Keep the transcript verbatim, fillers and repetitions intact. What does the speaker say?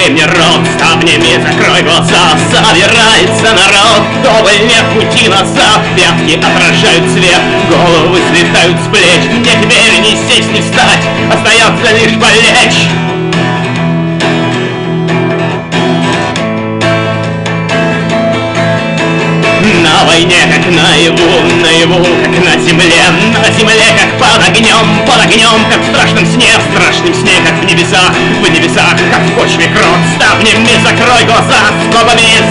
Закрой мне рот, ставнями закрой глаза. Собирается народ, вдоволь нет пути назад. Пятки отражают свет, головы слетают с плеч. Мне теперь ни сесть, ни встать, остается лишь полечь. На войне, как наяву, наяву, как на земле. На земле, как под огнем, под огнем, как в страшном сне. В страшном сне, как в небесах, в небесах, как в почве крот. Ставнями закрой глаза, скобами